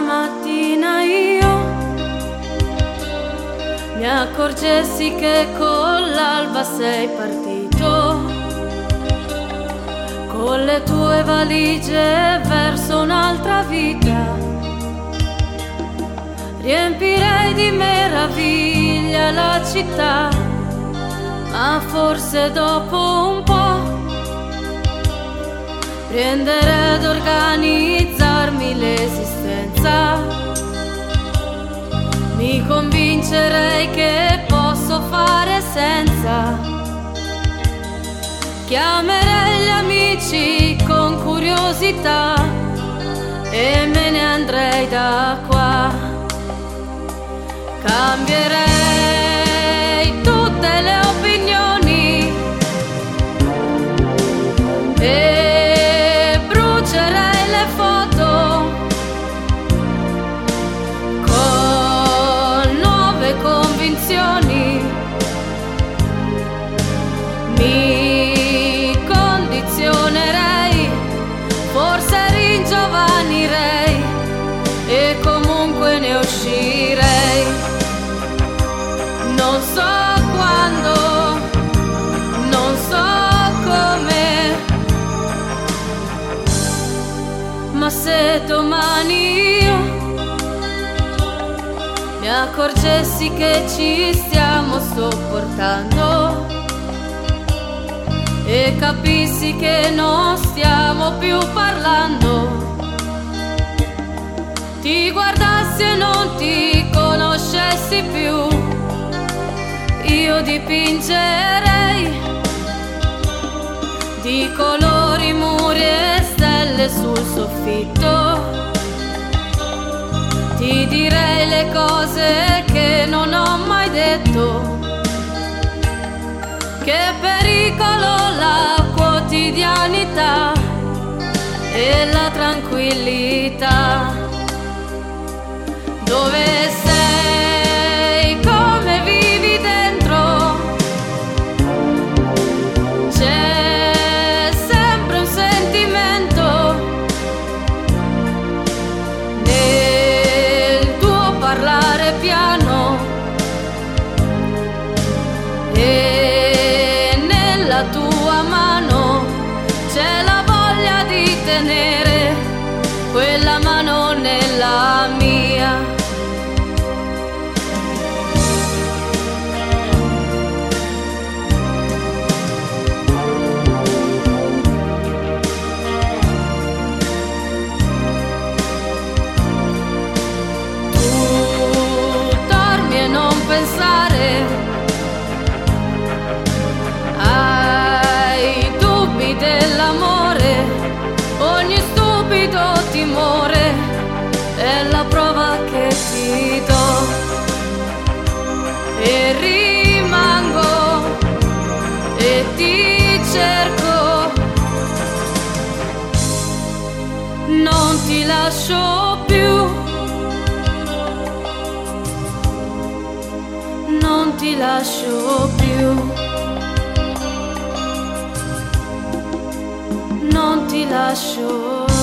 mattina io mi accorgessi che con l'alba sei partito, con le tue valigie verso un'altra vita. Riempirei di meraviglia la città, ma forse dopo un po' prenderei ad organizzarmi l'esistenza. Mi convincerei che posso fare senza. Chiamerei gli amici con curiosità e me ne andrei da qua. Cambierei tutte le opinioni e brucerei le foto con nuove convinzioni. Mi condizionerei, forse ringiovanirei e comunque ne uscirei. Non so quando, non so come, ma se domani io mi accorgessi che ci stiamo sopportando e capissi che non stiamo più parlando, ti guardassi e non ti conoscessi più, io dipingerei di colori muri e stelle sul soffitto. Ti direi le cose che non ho mai detto. Che pericolo la quotidianità e la tranquillità. Dove sei? Come vivi dentro? C'è sempre un sentimento nel tuo parlare piano e nella tua mano c'è la voglia di tenere quella mano nella mia. Pensare ai dubbi dell'amore, ogni stupido timore è la prova che ti do e rimango e ti cerco, non ti lascio più. Non ti lascio più, non ti lascio più.